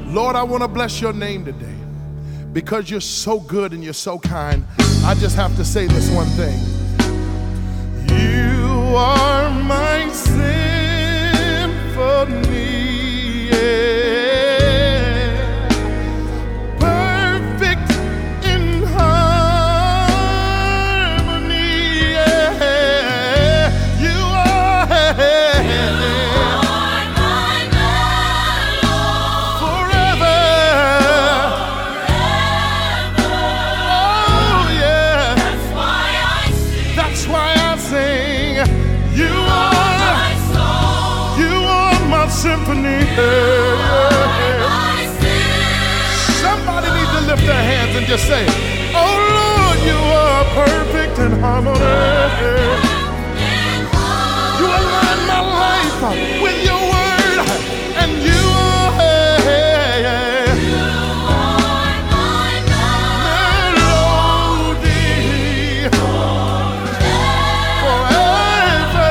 Lord, I want to bless your name today because you're so good and you're so kind. I just have to say this one thing. You are my symphony, yeah. Perfect in harmony, yeah. You are, my forever. Oh, yeah. That's why I sing. You are my symphony. Somebody needs to lift their hands and just say, oh Lord, you are perfect in harmony. You align my life with your word, and you melody forever.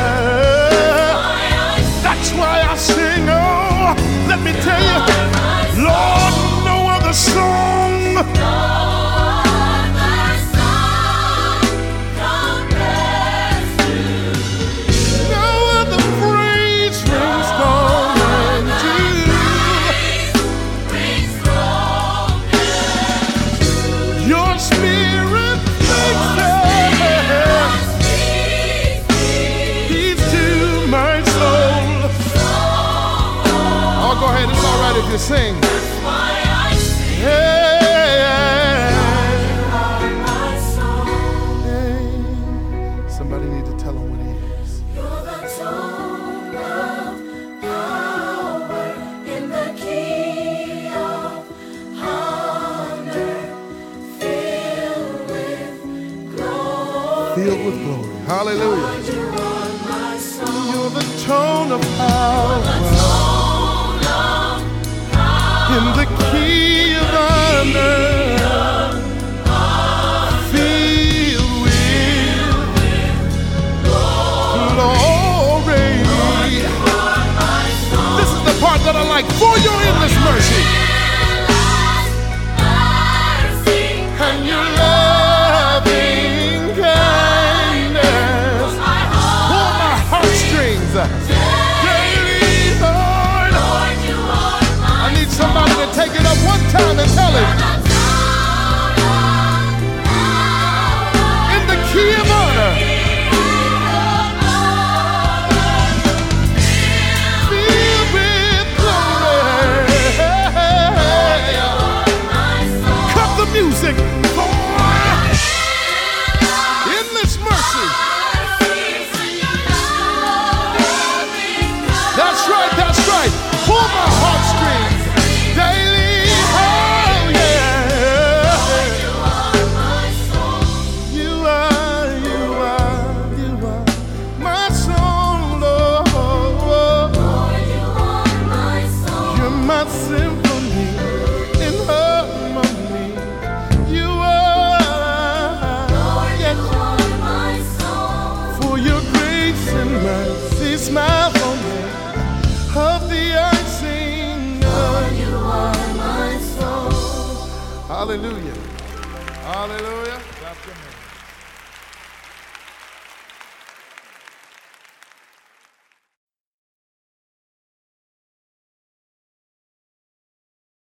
That's why I sing. Oh, let me tell you, Lord, no other song. No other praise rings stronger to your spirit makes peace to my soul. Oh, go ahead, it's all right if you sing. Hey. Somebody need to tell him what he is. You're the tone of power in the key of honor, filled with glory. Filled with glory. Hallelujah. You are my song. You're the tone of power in the key of honor. Filled with glory. This is the part that I like. For your endless mercy and your loving kindness. Pull my heartstrings daily, Lord. I need somebody to take it up one time and tell him. In the key of honor. Filled with glory. Cut the music. Endless mercy. That's right, that's right. Pull my heartstrings daily. Oh, yeah. You are my soul, Lord. You're my symphony in harmony. You are, yes. For your grace and mercy, smile on me. Of the unseen, You are my soul. hallelujah, hallelujah. Clap your hands.